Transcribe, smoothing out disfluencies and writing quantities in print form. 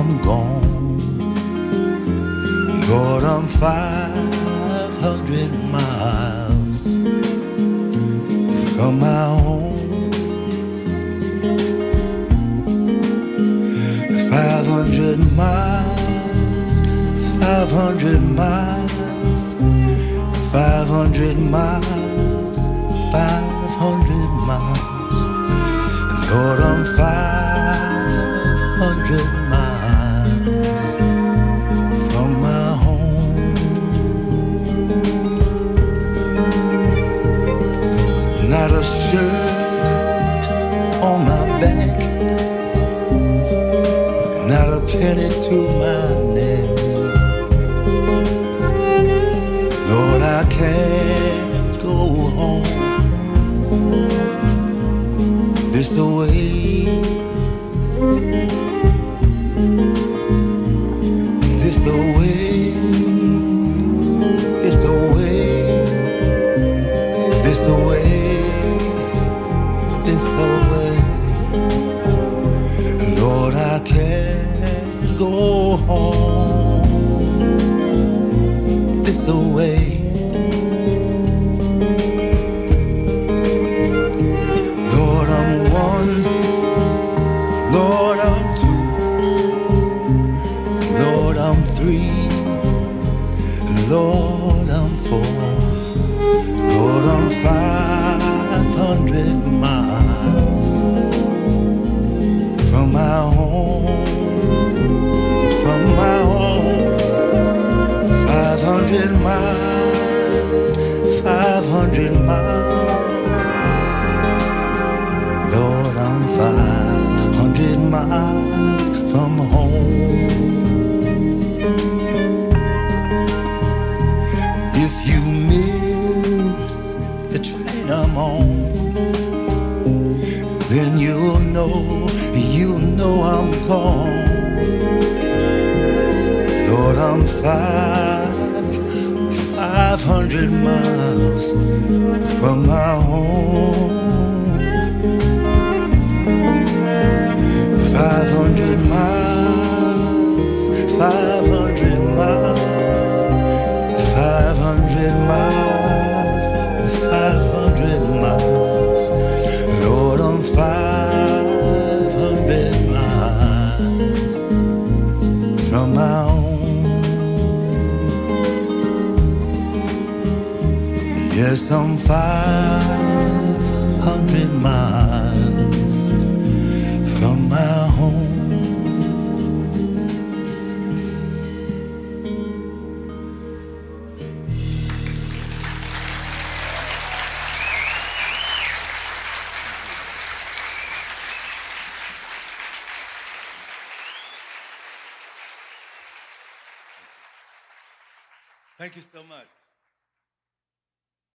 I'm gone. Lord, I'm 500 miles from my home. 500 miles, 500 miles, 500 miles, 500 miles. Lord, I'm 500 miles from my home. Not a shirt on my back, not a penny to my name. Lord, I can't go home this way. This the way, this the way, this the way, this the way. Lord, I can't go home this the way. Lord, I'm one, Lord, I'm two, Lord, I'm three, Lord, I'm four, Lord, I'm 500 miles from my home, from my home. 500 miles, 500 miles. Lord, I'm 500 miles from home. If you miss the train I'm on, then you'll know I'm gone. Lord, I'm 500 miles from my home. 500 miles, 500 miles, 500 miles, 500 miles. Lord, I'm 500 miles from my home. Yes, I'm 500 miles from my home. Thank you so much.